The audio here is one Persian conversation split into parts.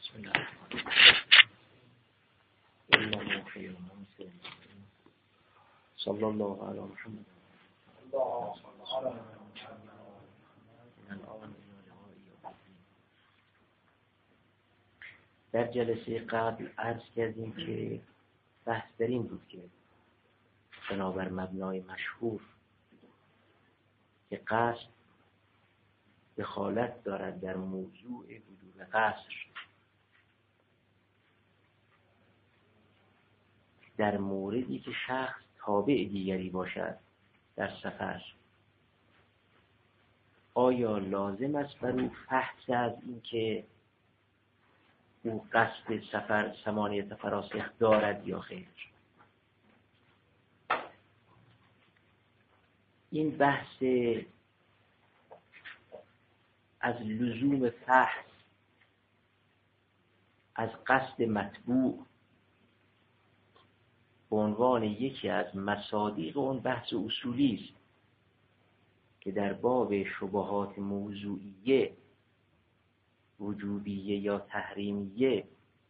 بسم الله الرحمن الرحیم. الله خیر من صلی الله علی محمد. در جلسه قبل عرض کردیم که بحث در این بود که بنابر مبنای مشهور که قصد دخالت دارد در موضوع وجوب قصر در موردی که شخص تابع دیگری باشد در سفر، آیا لازم است بر او فحص از این که او قصد سفر ثمانیه فراسخ دارد یا خیر؟ این بحث از لزوم فحص از قصد مطبوع به عنوان یکی از مصادیق اون بحث اصولی است که در باب شبهات موضوعیه وجوبیه یا تحریمیه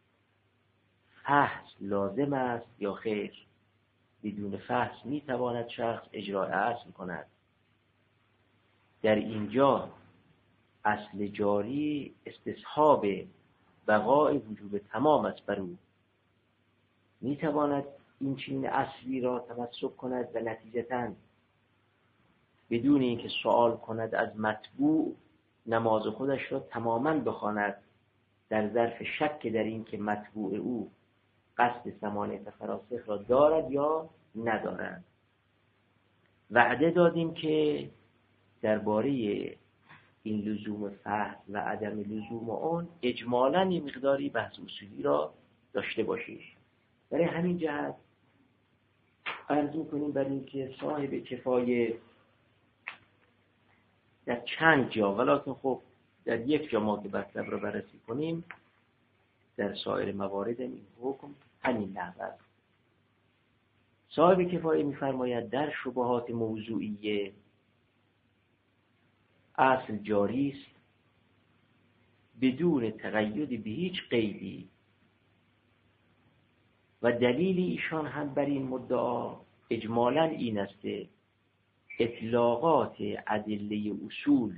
فحص لازم است یا خیر. بدون فحص میتواند شخص اجراء اصل کند. در اینجا اصل جاری استصحاب بقای وجوب تمام است بر او. میتواند این چنین اصلی را تمسک کند و نتیجتاً بدون اینکه سوال کند از مطبوع نماز خودش را تماماً بخواند در ظرف شک در این که مطبوع او قصد ثمانیه فراسخ را دارد یا ندارد. وعده دادیم که درباره این لزوم فحص و عدم لزوم آن اجمالاً یه مقداری بحث اصولی را داشته باشید. برای همین جهت عرض می‌کنیم برای اینکه صاحب کفایه در چند جا، ولکن خب در یک جا ما که مطلب را بررسی کنیم، در سایر موارد این حکم همین نحو است. صاحب کفایه می‌فرماید در شبهات موضوعیه اصل جاری است بدون تقید به هیچ قیدی و دلیل ایشان هم بر این مدعا اجمالاً این است که اطلاقات ادله اصول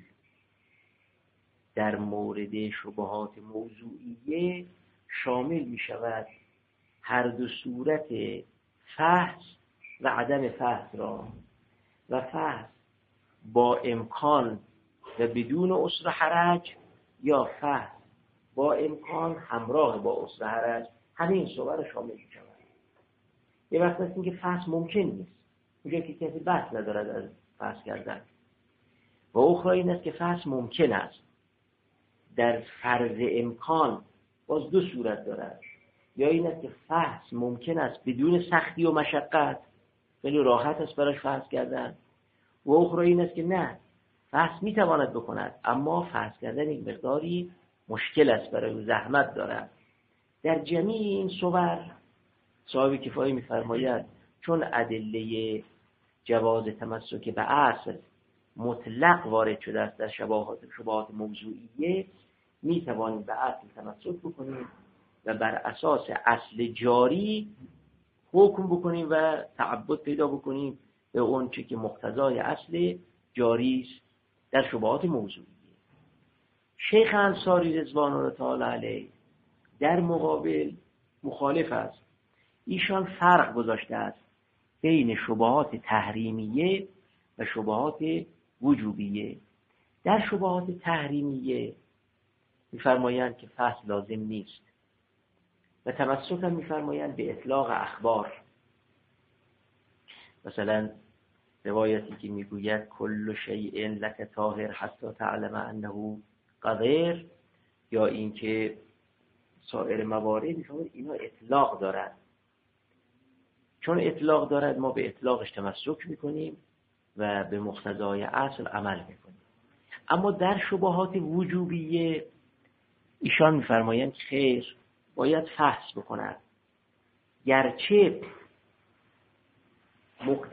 در مورد شبهات موضوعیه شامل می شود هر دو صورت فحص و عدم فحص را، و فحص با امکان و بدون عسر حرج یا فحص با امکان همراه با عسر حرج، همین صور را شامل می شود. یه وقت هست این که فحص ممکن نیست، اونجا که کسی بحث ندارد از فحص کردن، و اخرى این است که فحص ممکن است. در فرض امکان باز دو صورت دارد، یا این است که فحص ممکن است بدون سختی و مشقت، خیلی راحت است براش فحص کردن، و اخرى این است که نه، فحص میتواند بکند اما فحص کردن یک مقداری مشکل است برای او، زحمت دارد. در جمیع این صور صاحب کفایه میفرماید چون ادله جواز تمسک به اصل مطلق وارد شده است در شبهات موضوعیه، میتوانیم به اصل تمسک بکنیم و بر اساس اصل جاری حکم بکنیم و تعبد پیدا بکنیم به اون چه که مقتضای اصل جاری است در شبهات موضوعیه. شیخ انصاری رضوان الله تعالی علیه در مقابل مخالف است. ایشان فرق گذاشته است بین شبهات تحریمیه و شبهات وجوبیه. در شبهات تحریمیه می‌فرمایند که فحص لازم نیست و تمسک هم می‌فرمایند به اطلاق اخبار. مثلا روایتی که میگوید کل شیء لک طاهر حتی تعلم انه قذر، یا اینکه سایر موارد می‌فرمایند اینا اطلاق دارد. چون اطلاق دارد ما به اطلاقش تمسک میکنیم و به مقتضای اصل عمل میکنیم. اما در شبهات وجوبیه ایشان میفرمایند خیر، باید فحص بکند. گرچه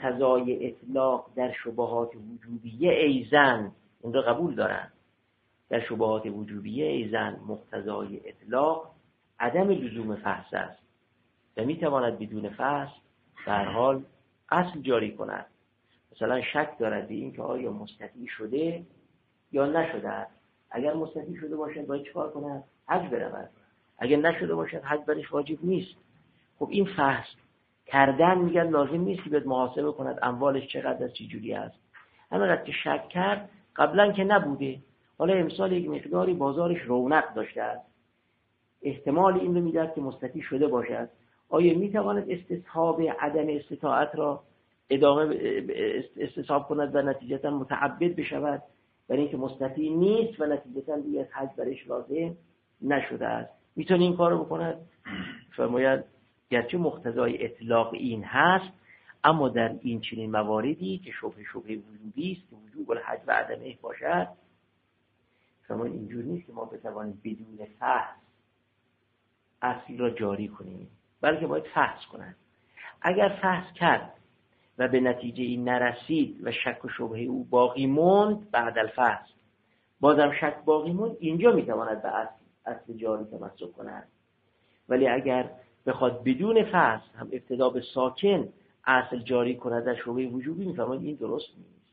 مقتضای اطلاق در شبهات وجوبیه ایزن این را قبول دارند، در شبهات وجوبیه ایزن مقتضای اطلاق عدم لزوم فحص است و میتواند بدون فحص به هر حال اصل جاری کند. مثلا شک دارد به این که آیا مستطیع شده یا نشده است. اگر مستطیع شده باشد باید چیکار کند؟ حج برود. اگر نشده باشد حج برش واجب نیست. خب این فحص کردن میگن لازم نیست که باید محاسبه کند اموالش چقدر است، چه جوری است. همینقدر که شک کرد قبلا که نبوده، حالا امسال یک مقداری بازارش رونق داشته است، احتمال این رو میدهد که مستطیع شده باشد. آیا میتواند استصحاب عدم استطاعت را ادامه استصحاب کند و نتیجتا متعبد بشود برای اینکه مستطیع نیست و نتیجتا دیگه حج برش لازم نشده است؟ میتونه این کارو بکند؟ فرماید گرچه مقتضای اطلاق این هست، اما در این چنین مواردی که شبهه وجودی است که وجوب الحج و عدمه باشد، فرماید اینجور نیست که ما بتوانیم بدون فحص اصل را جاری کنیم، بلکه باید فحص کنند. اگر فحص کرد و به نتیجه این نرسید و شک و شبهه او باقی موند بعد الفحص، بازم شک باقی موند، اینجا میتواند به اصل جاری تمسک کند. ولی اگر بخواد بدون فحص هم ابتدا به ساکن اصل جاری کند در شبهه وجوبی، میفهمید این درست نیست.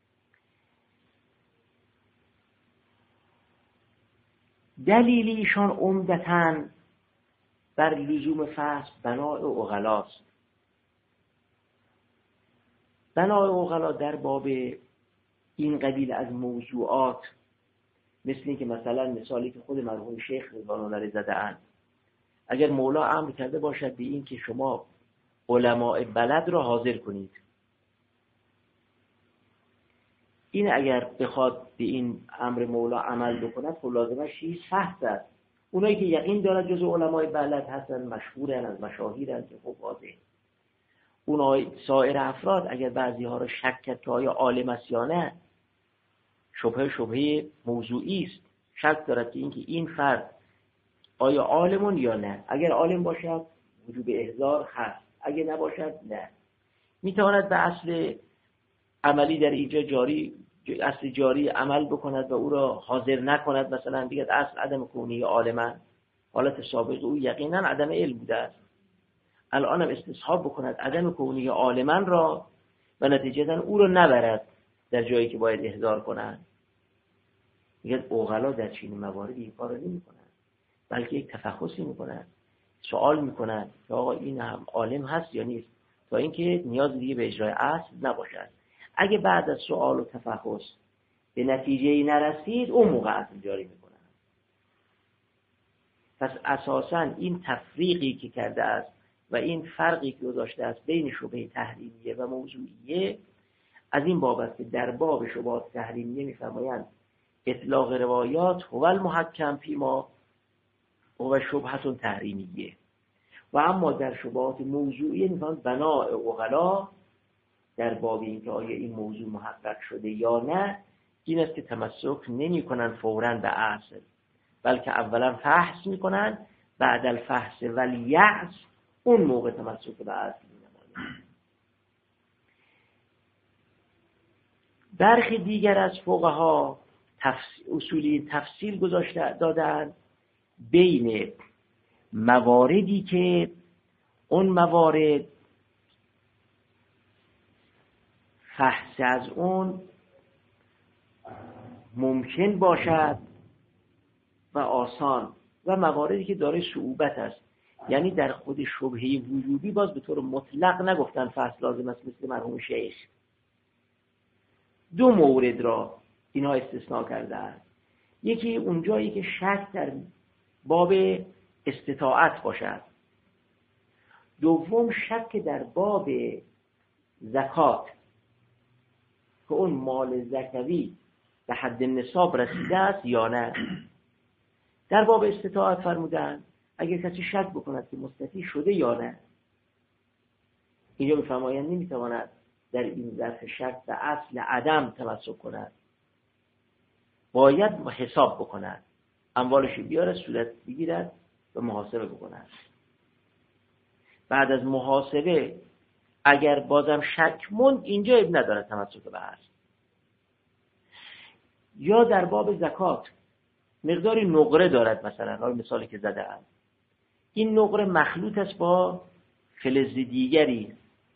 دلیل ایشان عمدتاً بر لزوم فحص بناء عقلاست. بناء عقلا در باب این قبیل از موضوعات، مثل این که مثلا مثالی که خود مرحوم شیخ رضوان الله علیه زده‌اند، اگر مولا امر کرده باشد به این که شما علماء بلد را حاضر کنید، این اگر بخواد به این امر مولا عمل بکند خب لازمش چیز فحص است. اونایی که یقین دارد جز علماء بلد هستن، مشهورن، از مشاهیرن که خب واضح. اونای سایر افراد اگر بعضی ها را شک کرد که آیا عالم است یا نه، شبهه موضوعی است، شک دارد که اینکه این فرد آیا عالمون یا نه. اگر عالم باشد وجوب احضار هست، اگر نباشد نه. میتواند به اصل عملی در اینجا اصل جاری عمل بکند و او را حاضر نکند. مثلا دیگه اصل عدم کونی عالمن، حالت سابق او یقینا عدم علم بوده است، الان هم استصحاب بکند عدم کونی عالمن را و نتیجتا او را نبرد در جایی که باید احضار کنند. میگه عقلا در چنین مواردی این کارو نمی‌کنند، بلکه یک تفحصی می‌کنند، سوال می‌کنند که آقا این هم عالم هست یا نیست، تا اینکه نیاز دیگه به اجرای اصل نباشد. اگه بعد از سوال و تفحص به نتیجه‌ای نرسید، اون موقع اصل جاری می‌کنند. پس اساساً این تفریقی که کرده است و این فرقی که گذاشته است بین شبهه تحریمیه و موضوعیه، از این بابت که در باب شبهات تحریمیه می‌فرمایند اطلاق روایات هو المحکم فیما هو شبهه تحریمیه، و اما در شبهات موضوعیه می‌فرمایند بناء عقلا در باب اینکه آیا این موضوع محقق شده یا نه، این است که تمسک نمی‌کنند فوراً به اصل، بلکه اولا فحص می‌کنند، بعد الفحص والیأس اون موقع تمسک به اصل می‌نمایند. برخی دیگر از فقها اصولی تفصیل دادند بین مواردی که اون موارد فحص از اون ممکن باشد و آسان، و مواردی که داره صعوبت است. یعنی در خود شبهه وجودی باز به طور مطلق نگفتن فحص لازم است، مثل مرحوم شیخ. دو مورد را اینها استثناء کردند. یکی اونجایی که شک در باب استطاعت باشد، دوم شک در باب زکات که اون مال زکوی به حد نصاب رسیده است یا نه. در باب استطاعت فرمودند اگر کسی شک بکند که مستطیع شده یا نه، اینجا می‌فرمایند نمی‌تواند در این ظرف شک به اصل عدم تمسک کند، باید حساب بکند، اموالش بیاره، صورت بگیرد و محاسبه بکند. بعد از محاسبه اگر بازم شک موند، اینجا ندارد تمسک به اصل. یا در باب زکات مقداری نقره دارد، مثلا حالا مثالی که زده است، این نقره مخلوط است با فلز دیگری،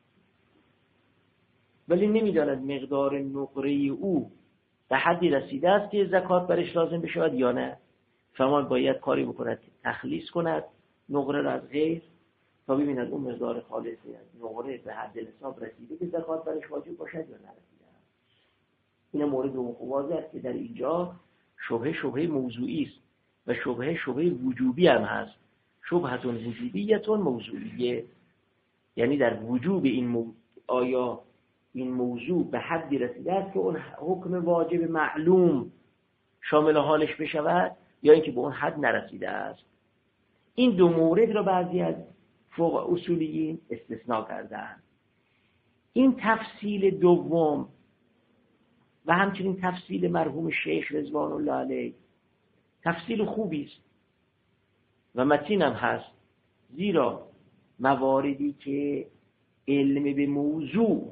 ولی نمیداند مقدار نقره او به حدی رسیده است که زکات برش لازم بشود یا نه. فرمان باید کاری بکند که تخلیص کند نقره را از غیر تا ببیند اون مقدار خالصی از نقره به حد حساب رسیده که زکات برش واجب باشد یا نرسیده. این مورد واضح است که در اینجا شبهه موضوعی است و شبهه وجوبی هم هست. شبهتون وجوبیتون موضوعیه، یعنی در وجوب این آیا این موضوع به حدی رسیده است که اون حکم واجب معلوم شامل حالش بشود یا اینکه به اون حد نرسیده است. این دو مورد را بعضی از فقها اصولیین استثناء کردند. این تفصیل دوم و همچنین تفصیل مرحوم شیخ رضوان الله علیه تفصیل خوبی است و متین هم هست، زیرا مواردی که علم به موضوع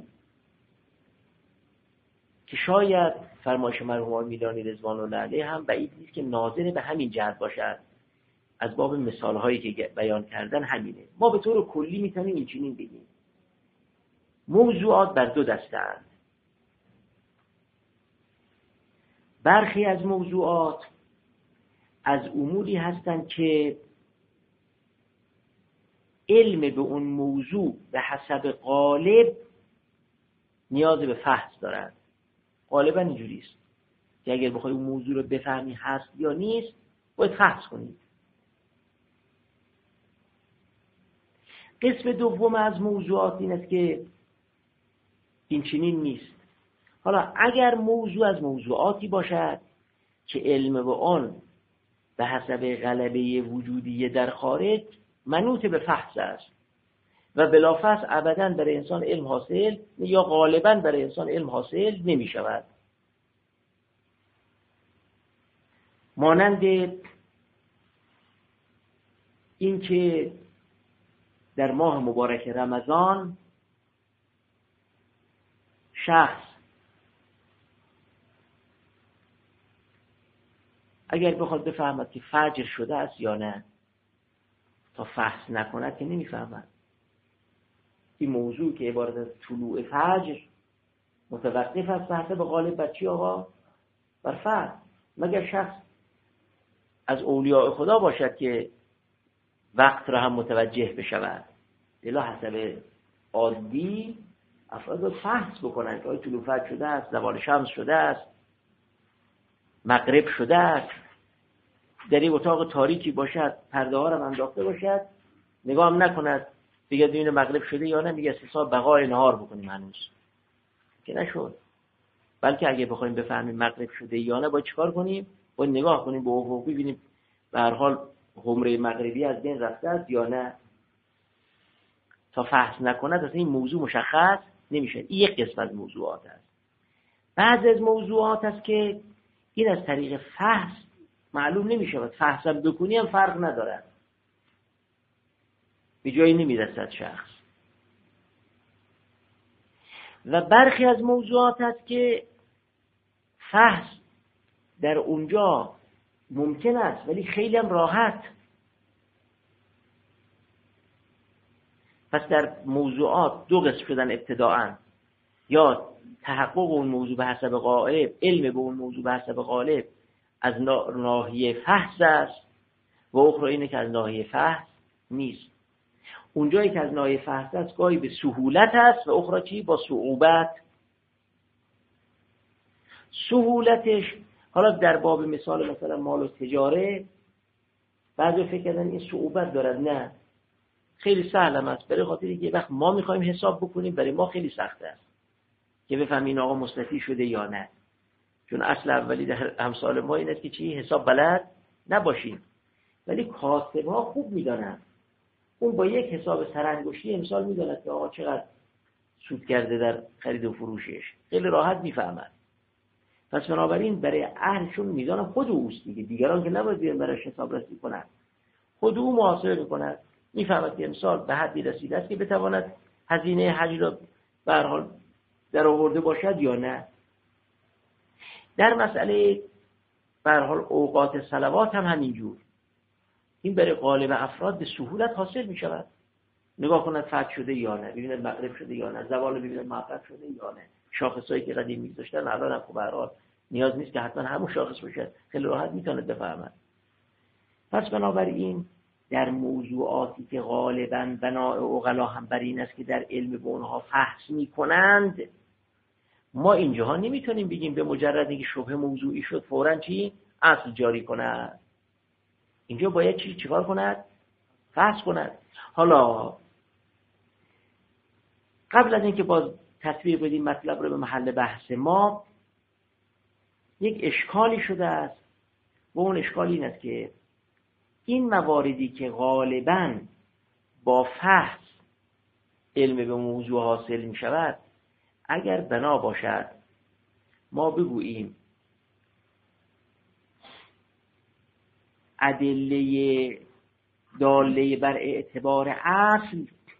که شاید فرمایش مرحوم میلانی رضوان الله علیه هم بعید نیست که ناظر به همین جهت باشد، از باب مثالهایی که بیان کردن همینه. ما به طور کلی میتونیم این چنین بگیم موضوعات بر دو دسته‌اند. برخی از موضوعات از اموری هستند که علم به اون موضوع به حسب غالب نیاز به فحص دارد. غالبا اینجوری است که اگر بخوای اون موضوع رو بفهمی هست یا نیست باید فحص کنی. قسم دوم از موضوعات این است که این چنین نیست. حالا اگر موضوع از موضوعاتی باشد که علم به آن به حسب غلبه وجودی در خارج منوط به فحص است و بلافاص ابداً برای انسان علم حاصل یا غالباً برای انسان علم حاصل نمی شود. مانند این که در ماه مبارک رمضان شخص اگر بخواد بفهمد که فجر شده است یا نه تا فحص نکند که نمیفهمد. این موضوع که عبارت از طلوع فجر متوقف است به حسب غالب بر چی آقا؟ بر فرد. مگر شخص از اولیاء خدا باشد که وقت را هم متوجه بشود. الا حسب عادی افراد رو فحص بکنند که آیا طلوع فجر شده است، زوال شمس شده است، مغرب شده است. در این اتاق تاریکی باشد، پرده ها را انداخته باشد، نگاه هم نکند بگه این مغرب شده یا نه، میگه حساب بقای نهار بکنیم هنوز که نشد. بلکه اگه بخوایم بفهمیم مغرب شده یا نه باید چیکار کنیم؟ باید نگاه کنیم به افق ببینیم به هر حال حمره مغربی از بین رفته است یا نه. تا فحص نکند اصلا این موضوع مشخص نمیشه. این یک قسم از موضوعات است. بعضی از موضوعات است که این از طریق فحص معلوم نمیشه. فحص هم بکنی هم فرق نداره، به جایی نمیرسد شخص. و برخی از موضوعات است که فحص در اونجا ممکن است ولی خیلی هم راحت. پس در موضوعات دو قسم شدن ابتداءً، یا تحقق اون موضوع به حسب غالب، علم به اون موضوع به حسب غالب از ناحیه فحص است و اخرى اینه که از ناحیه فحص نیست. اونجایی که از ناحیه فحص است گاهی به سهولت است و اخرى چی؟ با صعوبت. سهولتش حالا در باب مثلا مال و تجاره بعضی فکر کردن این صعوبت دارد. نه، خیلی سهل است. برای خاطری که وقت ما میخوایم حساب بکنیم برای ما خیلی سخت است که بفهمیم این آقا مستفید شده یا نه، چون اصل اولی در امثال ما این است که چی؟ حساب بلد نباشیم. ولی کاسب‌ها خوب میدانند. اون با یک حساب سرانگشتی امسال میداند که آقا چقدر سود کرده در خرید و فروشش، خیلی راحت میفهمد. پس بنابراین برای اهلشون میزان خود اوست دیگه، دیگران که نباید بیان براش حساب رسی کنند، خود او محاسبه میکند، میفهمد که امسال به حدی رسیده است که بتواند هزینه حج را به هر حال در آورده باشد یا نه. در مسئله به هر حال اوقات صلوات هم همینجور. این برای غالب افراد به سهولت حاصل می شود. نگاه کنند فتح شده یا نه، ببینند مغرب شده یا نه، زوال ببینند مغرب شده یا نه. شاخصایی که قدیم می‌گذاشتن الان هم به هر حال نیاز نیست که حتما همون شاخص باشه، خیلی راحت میتونید بفهمند. پس بنابراین در موضوعاتی که غالباً بناء عقلا هم بر این است که در علم به اونها فحص میکنند، ما اینجاها نمیتونیم بگیم به مجرد اینکه شبهه موضوعی شد فوراً چی؟ اصل جاری کند. اینجا باید چیکار کند؟ فحص کند. حالا قبل از اینکه باز تطبیق بدیم مطلب رو به محل بحث ما، یک اشکالی شده است و اون اشکال این است که این مواردی که غالباً با فحص علم به موضوع حاصل می شود، اگر بنا باشد ما بگوییم ادله داله بر اعتبار اصل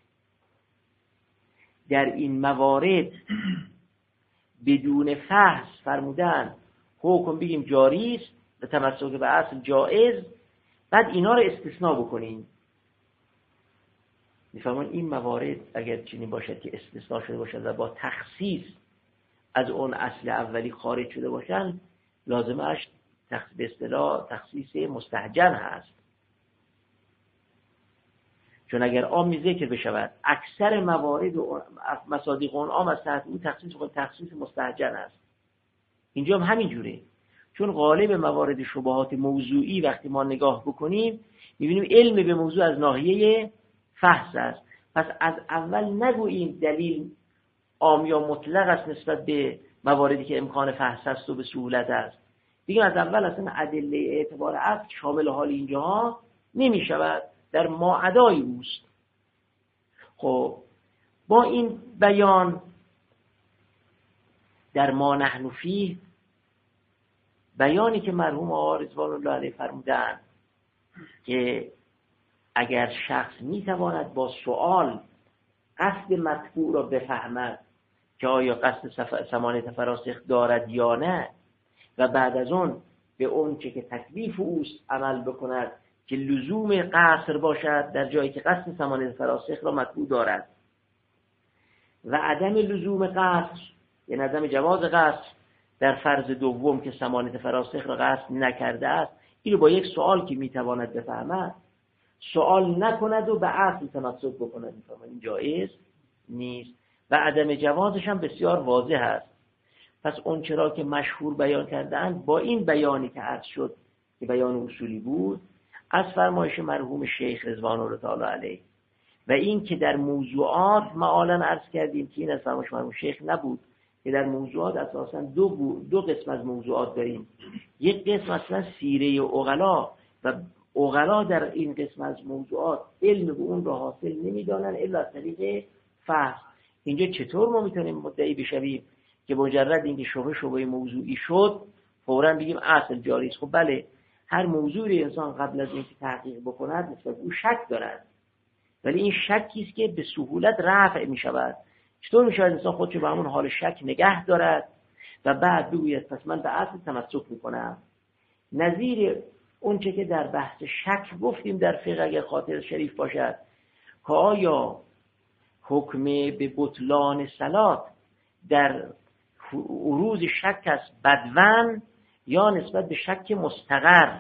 در این موارد بدون فحص فرمودن حکم بگیم جاری است و تمسک به اصل جایز، بعد اینا رو استثناء بکنیم. میفهمون این موارد اگر چنین باشد که استثناء شده باشد و با تخصیص از اون اصل اولی خارج شده باشند، لازمش به اصطلاح تخصیص مستهجن هست. چون اگر عام ذکر بشود اکثر موارد و مصادیق اون عام از تحت اون تخصیص مستهجن است. اینجا هم همین جوره. چون غالب موارد شبهات موضوعی وقتی ما نگاه بکنیم می‌بینیم علم به موضوع از ناحیه فحص است. پس از اول نگوییم دلیل عام یا مطلق است نسبت به مواردی که امکان فحص است و به سهولت است. بگیم از اول اصلا ادله اعتبار اصل شامل حال اینجاها نمی‌شود، در ماعدای اوست. خب با این بیان در ما نحن فیه، بیانی که مرحوم آقا رضوان الله علیه فرمودند که اگر شخص میتواند با سوال قصد مطبوع را بفهمد که آیا قصد ثمانیت فراسخ دارد یا نه و بعد از اون به اون چه که تکلیف اوست عمل بکند که لزوم قصر باشد در جایی که قصد ثمانیت فراسخ را مطبوع دارد و عدم لزوم قصر، یعنی عدم جواز قصر در فرض دوم که ثمانیت فراسخ را قصد نکرده است، این رو با یک سوال که میتواند بفهمد سوال نکند و به اصل تمسک بکند، این جایز نیست و عدم جوازش هم بسیار واضح است. پس اون چرا که مشهور بیان کردند با این بیانی که عرض شد که بیان اصولی بود از فرمایش مرحوم شیخ رضوان الله تعالی علیه و این که در موضوعات معالاً عرض کردیم که این از فرمایش مرحوم شیخ نبود که در موضوعات اساساً دو قسم از موضوعات داریم. یک قسم اصلا سیره عقلا و عقلا در این قسم از موضوعات علم به اون را حاصل نمی‌دانند الا از طریق فحص. اینجا چطور ما میتونیم مدعی بشویم که مجرد اینکه شبهه موضوعی شد فوراً بگیم اصل جاری است؟ خب بله، هر موضوعی انسان قبل از اینکه تحقیق بکند نسبت به او شک دارد، ولی این شکی است که به سهولت رفع می شود. چطور می شود انسان خودش به همون حال شک نگه دارد و بعد بگوید پس من به اصل تمسک میکنم؟ نظیر اون چه که در بحث شک گفتیم در فقه اگر خاطر شریف باشد که آیا حکم به بطلان صلات در عروض شک است بدون یا نسبت به شک مستقر؟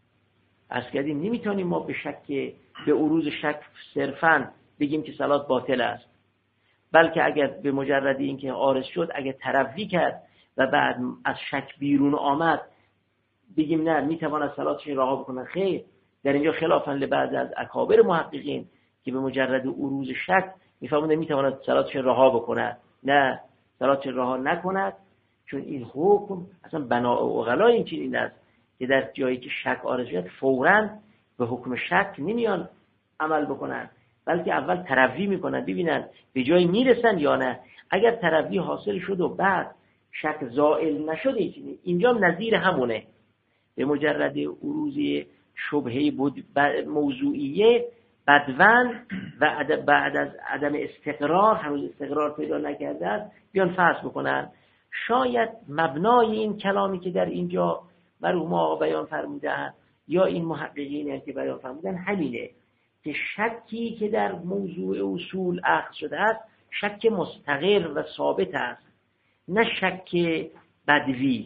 از کردیم نمیتونیم ما به شک به عروض شک صرفاً بگیم که صلات باطل است، بلکه اگر به مجرد اینکه عارض شد اگر تروی کرد و بعد از شک بیرون آمد بگیم نه میتواند صلاتش رها بکنه. خیر، در اینجا خلافاً لبعض از اکابر محققین که به مجرد عروض شک میفهمند میتواند صلاتش رها بکنه، نه صلاتش رها نکند، چون این حکم اصلا بناء عقلا این چنین است که در جایی که شک عارض شد فوراً به حکم شک نمیان عمل بکنن، بلکه اول تروی میکنن ببینن به جایی میرسن یا نه. اگر تروی حاصل شد و بعد شک زائل نشد اینجا نظیر همونه، به مجرد عروض شبهه موضوعیه بدون و بعد از عدم استقرار، هنوز استقرار پیدا نکرده است، بیان فحص بکنن. شاید مبنای این کلامی که در اینجا مرحوم آقا بیان فرمودن یا این محققین که بیان فرمودن همینه که شکی که در موضوع اصول اخذ شده است شک مستقر و ثابت است، نه شک بدوی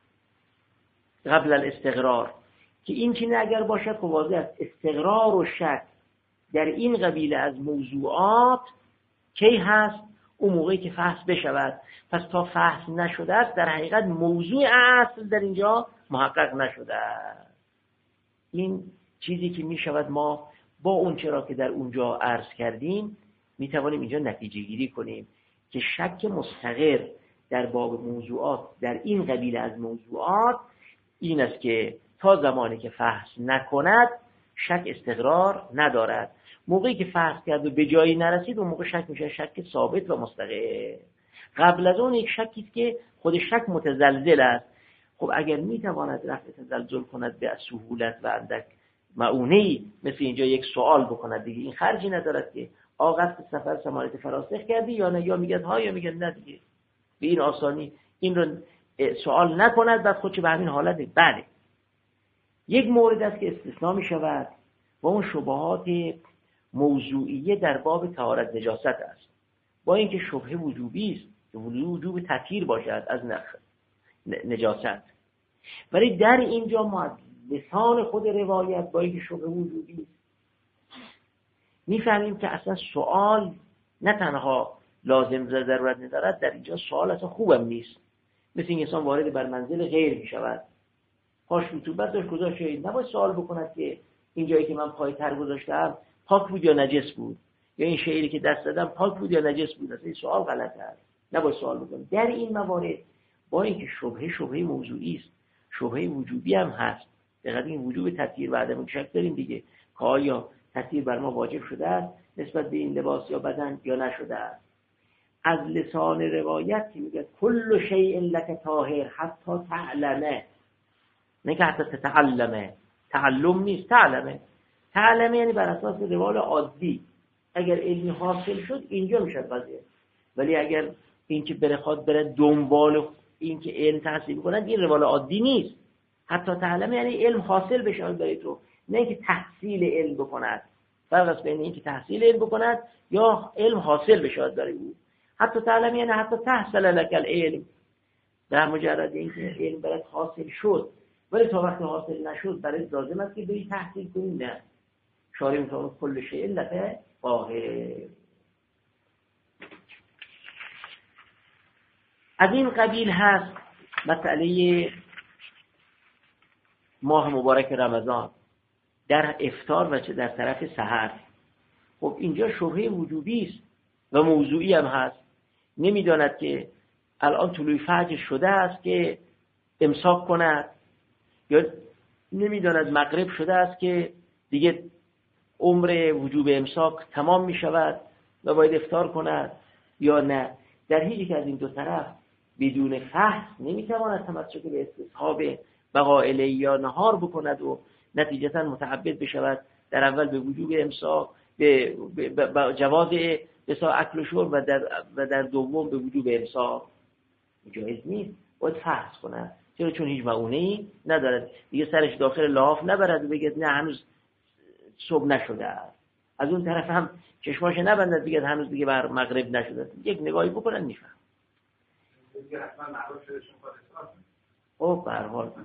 قبل الاستقرار، که این چیزی اگر باشد خب واضح است استقرار و شک در این قبیله از موضوعات کی هست؟ اون موقعی که فحص بشود. پس تا فحص نشده است در حقیقت موضوع اصل در اینجا محقق نشده است. این چیزی که می شود ما با اون چرا که در اونجا عرض کردیم می توانیم اینجا نتیجه گیری کنیم که شک مستقر در باب موضوعات در این قبیله از موضوعات این است که تا زمانی که فحص نکند شک استقرار ندارد. موقعی که فحص کرد و به جایی نرسید اون موقع شک میشه شک ثابت و مستقر. قبل از اون یک شکی است که خود شک متزلزل است. خب اگر میتواند رفع تزلزل کند به سهولت و اندک معونه‌ای مثل اینجا یک سوال بکند دیگه این خرجی ندارد که آقا سفر سمارت فراسخ کردی یا نه، یا میگه ها یا میگه نه دیگه به این آسانی این رو سوال نکند بعد خودش به همین حالت. بله یک مورد است که استثناء می شود و اون شبهات موضوعیه در باب طهارت نجاست است، با اینکه شبهه وجوبی است که وجوب تطهیر باشد از نجاست، ولی در اینجا ما لسان خود روایت با اینکه شبهه وجوبی است میفهمیم که اصلا سوال نه تنها لازم ضرورت ندارد، در اینجا سوال اصلا خوبم نیست. مثل این انسان وارد بر منزل غیر می شود، پاش رطوبت داشت گذاشت، نباید سوال بکند که این جایی که من پای تر گذاشتم پاک بود یا نجس بود، یا این شعری که دست دادم پاک بود یا نجس بود. اصلا این سوال غلط است، نباید سوال بکنید. در این موارد با اینکه شبهه موضوعی است، شبهه وجوبی هم هست، دقیقاً این وجوب تطهیر و عدم شک داریم دیگه که آیا تطهیر بر ما واجب شده است نسبت به این لباس یا بدن یا نشده است. از لسان روایت که میگه کل شیء لک طاهر حتی تعلمه، نه که حتی تتعلمه، تعلم نیست، تعلمه یعنی بر اساس روال عادی اگر علمی حاصل شد اینجا میشه قضیه، ولی اگر این که بخواد بره دنبال این که علم تحصیل کنند این روال عادی نیست. حتی تعلمه یعنی علم حاصل بشه برای تو، نه اینکه تحصیل علم بکند. فرق است بین اینکه تحصیل علم بکند یا علم حاصل بشه برای او. حتی تعلمه یعنی حتی تحصل لك العلم، در مجرد اینکه علم برات حاصل شد، ولی تا وقتی حاصل نشد برای لازم است که بری تحصیل کنی. نه، شارع میگه کل شیء لک طاهر. از این قبیل هست مسئله ماه مبارک رمضان در افطار و چه در طرف سحر. خب اینجا شبهه وجوبی است و موضوعی هم هست. نمیداند که الان طلوع فجر شده است که امساک کند، یا نمیداند مغرب شده است که دیگه عمر وجوب امساک تمام می شود و باید افطار کند یا نه. در هیچ یک از این دو طرف بدون فحص نمیتواند تمسک به استصحاب بقائله یا نهار بکند و نتیجتا متعبد بشود در اول به وجوب امساک، به جواز بسا اکل و شرب و در دوم به وجوب امساک. جایز نیست، باید فحص کند. چرا؟ چون هیچ معونه‌ای ندارد دیگه، سرش داخل لحاف نبرد و بگه نه هنوز صبح نشده است. از اون طرف هم چشماش نبندد بگه هنوز دیگه بر مغرب نشده است. یک نگاهی بکنن میفهم. دیگه حتما معروف شده شون خواهد. او به هر حال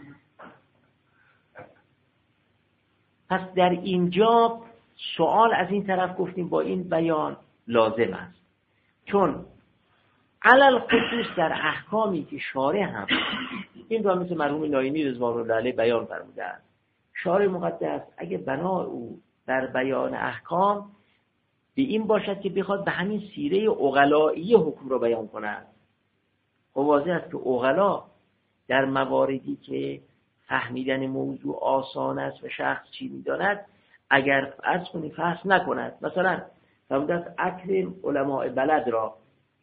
پس در اینجا سوال از این طرف گفتیم با این بیان لازم است، چون علل خصوص در احکامی که شارع هم این رو مثل مرحوم ناینی رضوان الله علیه بیان فرموده است، شارع مقدس اگه بنا او در بیان احکام به این باشد که بخواد به همین سیره عقلایی حکم رو بیان کند، خب واضح است که عقلا در مواردی که فهمیدن موضوع آسان است و شخص چی می‌داند اگر عرض کنی فحص نکند، مثلا فرموده است اکرم علماء بلد را،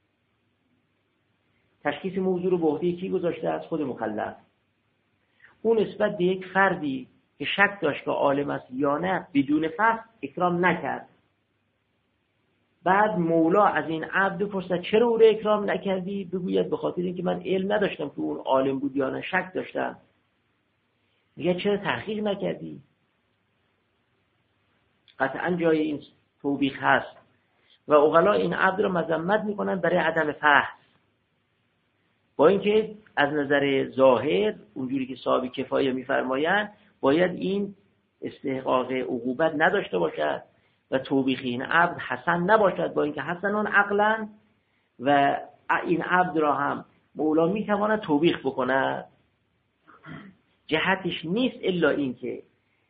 تشخیص موضوع رو به عهده کی گذاشته است؟ خود مکلف. اون نسبت به یک فردی که شک داشت که عالم است یا نه بدون فحص اکرام نکرد. بعد مولا از این عبد پرسید چرا او رو اکرام نکردی؟ بگوید به خاطر اینکه من علم نداشتم که اون عالم بود یا نه، شک داشتم. میگه چرا تحقیق نکردی؟ قطعا جای این توبیخ هست و عقلا این عبد رو مذمت میکنن برای عدم فحص، با اینکه از نظر ظاهر اونجوری که صاحب کفایه میفرمایند باید این استحقاق عقوبت نداشته باشد و توبیخ این عبد حسن نباشد، با اینکه حسنان عقلا و این عبد را هم مولا میتواند توبیخ بکند. جهتش نیست الا این که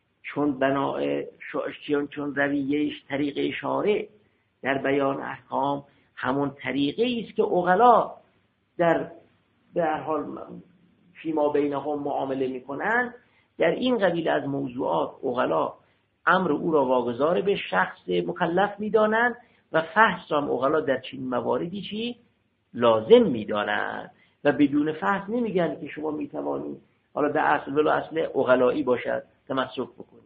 چون رویهش طریق شارع در بیان احکام همون طریقه است که عقلا در هر حال فیما بینهم معامله میکنن. در این قبیل از موضوعات عقلا امر او را واگذار به شخص مکلف میدانند و فحص هم عقلا در چنین مواردی چی لازم میدانند و بدون فحص نمیگن که شما میتوانید حالا به اصل ولو اصل عقلایی باشد تمسک بکنید.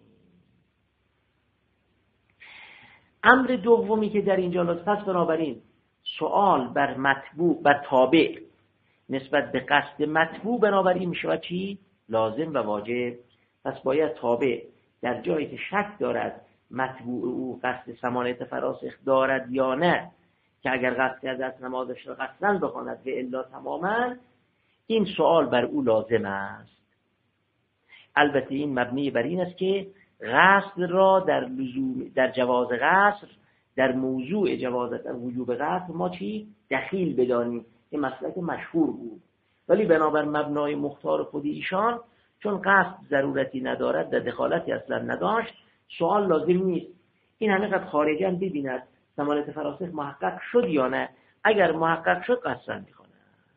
امر دومی که در اینجا لازم است، بنابراین سوال بر مطبوع بر تابع نسبت به قصد مطبوع بنابراین میشه چی لازم و واجب. پس باید تابع در جایی که شک دارد مطبوع او قصد سماعیت فراسخ دارد یا نه، که اگر قصد از نمازش را قصداً بخواند و الا تماما، این سوال بر او لازم است. البته این مبنی بر این است که قصد را در جواز قصر در موضوع جواز وجوب قصر ما چی دخیل بدانیم که مسلک مشهور بود، ولی بنابر مبنای مختار خود ایشان چون قصد ضرورتی ندارد و دخالتی اصلا نداشت سوال لازم نیست. این همینقدر خارجاً ببیند سماعیت فراسخ محقق شد یا نه، اگر محقق شد قصداً میخواند.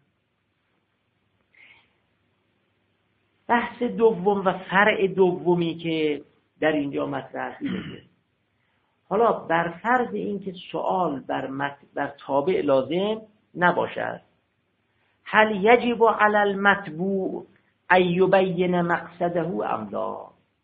بحث دوم و فرع دومی که در اینجا مطرح شده، حالا بر فرض این که سوال بر تابع لازم نباشد، هل یجب علی المتبوع ان یبین مقصده ام لا؟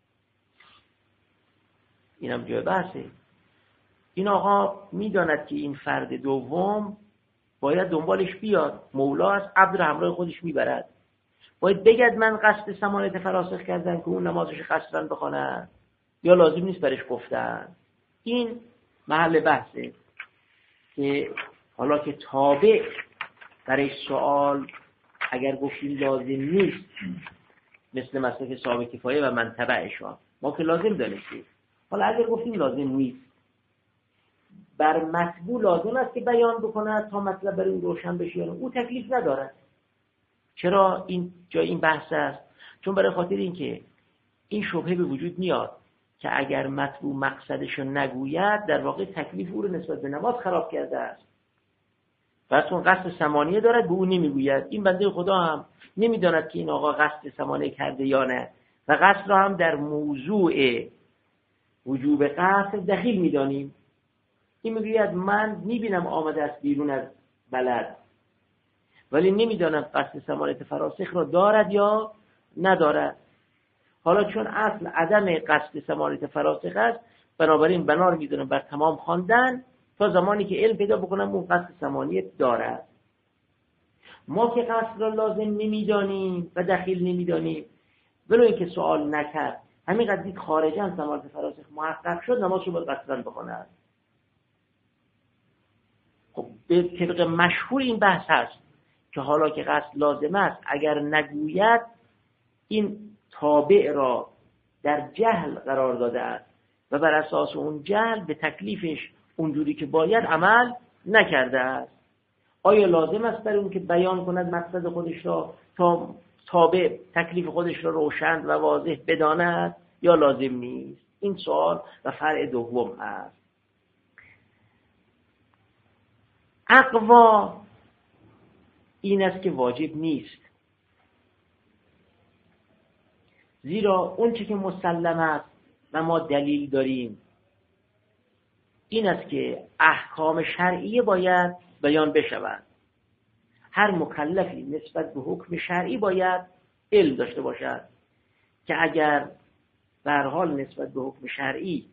اینم جای بحثه. این آقا میداند که این فرد دوم باید دنبالش بیاد، مولا است، عبد رو همراه خودش میبرد، باید بگد من قصد سماعیت فراسخ کردم که اون نمازش قصداً بخواند یا لازم نیست برش گفتن. این محل بحثه که حالا که تابع برای سوال اگر گفتیم لازم نیست، مثل مسلک صاحب کفایه و من تبعشان ما که لازم دانستیم، حالا اگر گفتیم لازم نیست، بر مطبوع لازم است که بیان بکند تا مطلب برای اون روشن بشه، او تکلیف ندارد. چرا این جای این بحث است؟ چون برای خاطر اینکه این شبهه به وجود میاد که اگر مطبوع مقصدشو نگوید در واقع تکلیف او رو نسبت به نماز خراب کرده است. و چون قصد ثمانیه دارد به او نمیگوید، این بنده خدا هم نمیداند که این آقا قصد ثمانیه کرده یا نه و قصد را هم در موضوع وجوب قصد دخیل میدانیم. این میگوید من میبینم آمده است بیرون از بلد ولی نمیدانم قصد ثمانیت فراسخ را دارد یا ندارد. حالا چون اصل عدم قصد ثمانیت فراسخ است، بنابراین بنا رو میدونم بر تمام خواندن تا زمانی که علم پیدا بکنم اون قصد ثمانیت دارد. ما که قصد را لازم نمیدانیم و دخیل نمیدانیم، ولو اینکه سوال نکرد همین قضیه خارجاً ثمانیت فراسخ محقق شد، نمازشو باید قصداً بخواند. خب به طبق مشهور این بحث هست که حالا که قصد لازم است اگر نگوید این تابع را در جهل قرار داده است و بر اساس اون جهل به تکلیفش اونجوری که باید عمل نکرده است. آیا لازم است برای اون که بیان کند مقصد خودش را تا تابع تکلیف خودش را روشن و واضح بداند یا لازم نیست؟ این سوال و فرع دوم است. اقوا این است که واجب نیست، زیرا اون چی که مسلم است و ما دلیل داریم این است که احکام شرعی باید بیان بشود. هر مکلفی نسبت به حکم شرعی باید علم داشته باشد که اگر به هر حال نسبت به حکم شرعی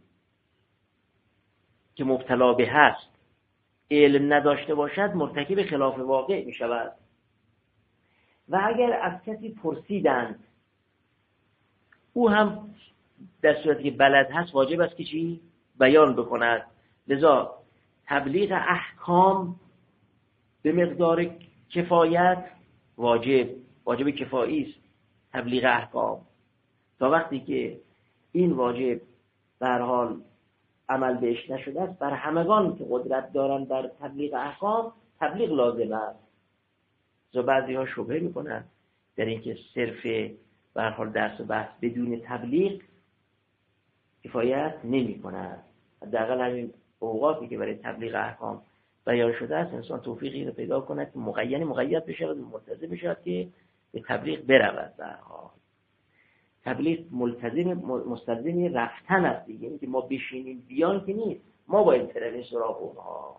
که مبتلا به هست علم نداشته باشد مرتکب خلاف واقع می شود. و اگر از کسی پرسیدند او هم در صورتی که بلد هست واجب است که چی؟ بیان بکند. لذا تبلیغ احکام به مقدار کفایت واجب کفایی است. تبلیغ احکام تا وقتی که این واجب به هر حال عمل بهش نشده است، بر همگان که قدرت دارن بر تبلیغ احکام تبلیغ لازم است. و بعضی ها شبهه میکنن در اینکه صرف به هر حال درس و بحث بدون تبلیغ کفایت نمی‌کند. حداقل همین اوقاتی که برای تبلیغ احکام بیان شده است، انسان توفیقی رو پیدا کند که مقید بشه و ملتزم بشه که به تبلیغ برود. به هر حال تبلیغ مستلزم رفتن است دیگه، اینکه ما بشینیم بیان که نیست، ما باید برویم سراغ اونها.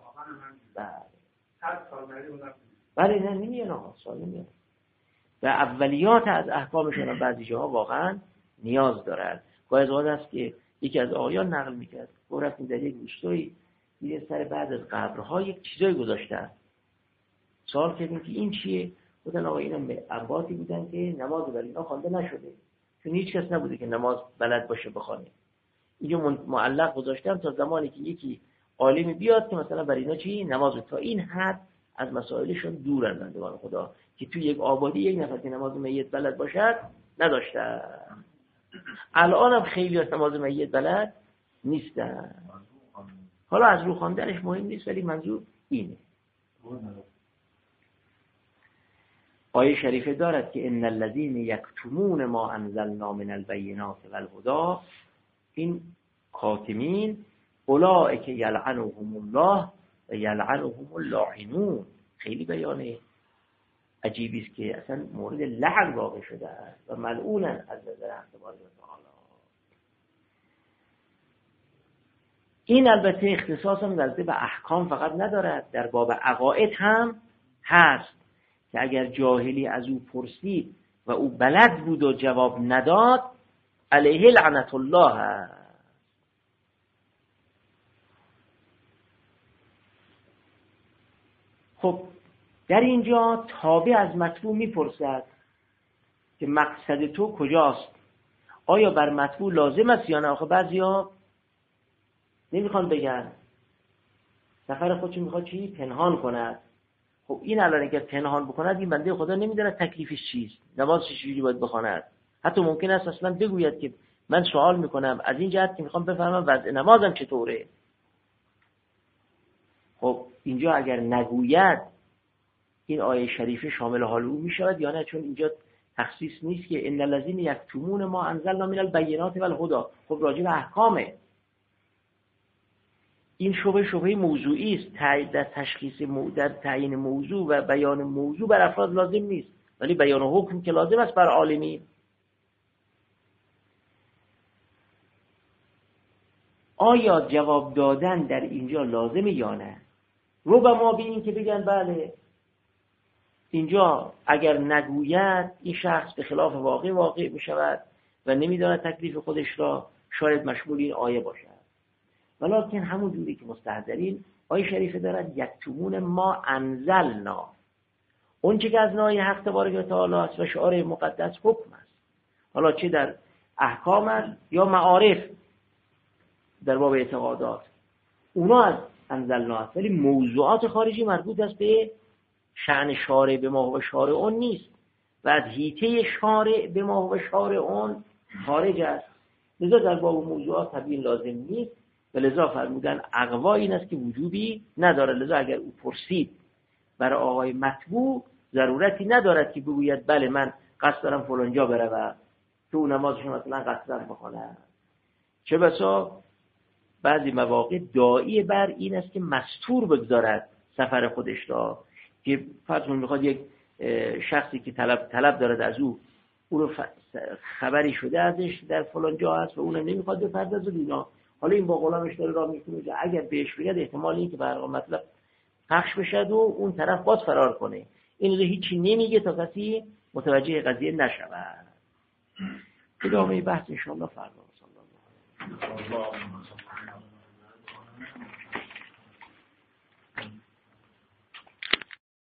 بله نه نمیان سال نمیان و اولیات از احکامشون هم بعضی جاها واقعا نیاز دارد. گاهی اوقات است که یکی از آقایان نقل میکرد رفتیم در یک روستایی دیدیم سر بعد از قبرها یک چیزایی گذاشتن. سوال کردیم که این چیه؟ گفتن آقا اینا اباطی بودن که نماز برای اینا خوانده نشده، چون هیچ کس نبوده که نماز بلد باشه بخونه. اینجا معلق گذاشتم تا زمانی که یکی عالمی بیاد که مثلا برای اینا چی نماز، تا این حد از مسائلشون دورن بندگان خدا که توی یک آبادی یک نفر که نماز میت بلد باشد نداشتن. الان هم خیلی از نماز میت بلد نیستن. حالا از رو خواندنش مهم نیست، ولی منظور اینه. آیه شریفه دارد که ان الذين یکتمون ما انزلنا من البینات والهدى، این کاتمین اولئک یلعنهم الله و یلعنهم اللاعنون. خیلی بیان عجیبی است که اصلا مورد لعن واقع شده است و ملعونن از نظر حق تبارک و تعالی. این البته اختصاص هم نزدیک به احکام فقط ندارد، در باب عقاید هم هست که اگر جاهلی از او پرسید و او بلد بود و جواب نداد علیه لعنت الله هست. خب در اینجا تابع از مطبوع میپرسد که مقصد تو کجاست؟ آیا بر مطبوع لازم است یا نه؟ آخه بعضیا نمیخوان بگن، سفر خودشون میخواد چی؟ پنهان کند. خب این الان اگر پنهان بکند این بنده خدا نمیدونه تکلیفش چیست، نماز چجوری باید بخواند. حتی ممکن است اصلا بگوید که من سوال میکنم از این جهت که میخوام بفهمم وضع نمازم چطوره. خب اینجا اگر نگوید این آیه شریفه شامل حال او میشود یا نه؟ چون اینجا تخصیص نیست که ان الذين یکتمون ما انزلنا من البینات والهدى. خب راجع به احکامه. این شبهه موضوعی است. در تشخیص در تعیین موضوع و بیان موضوع بر افراد لازم نیست، ولی بیان حکم که لازم است بر عالمین. آیا جواب دادن در اینجا لازمه یا نه؟ ربما به این که بگن بله اینجا اگر نگوید این شخص به خلاف واقع می شود و نمیداند تکلیف خودش را، شاید مشمول این آیه باشد. ولکن همون جوری که مستحضرین آیه شریفه دارد یکتمون ما انزلنا، اون چه که از نای حق تبارک و تعالی است و شعار مقدس حکم است، حالا چه در احکام است یا معارف در باب اعتقادات، اونا از انزلنا است، ولی موضوعات خارجی مربوط است به شأن شارع به ما و شارع اون نیست و از حیطه شارع به ما و شارع اون خارج است. لذا در باب موضوعات تبیین لازم نیست و لذا فرمودن اقوا این است که وجوبی نداره. لذا اگر او پرسید برای آقای مطبوع ضرورتی ندارد که بگوید بله من قصد دارم فلانجا بروم که او نمازش مثلا قصد دارم بخونم. چه بسا بعضی مواقع داعی بر این است که مستور بگذارد سفر خودش را، که فرض کنید میخواد یک شخصی که طلب دارد از او رو خبری شده ازش در فلان جا هست و اونم نمیخواد بپردازه اینا، حالا این با غلامش داره راه میکنه، اگر بهش بگه احتمال این که برای مطلب پخش بشه و اون طرف باز فرار کنه. این رو هیچی نمیگه تا کسی متوجه قضیه نشود. ادامه بحث ان شاء الله فردا.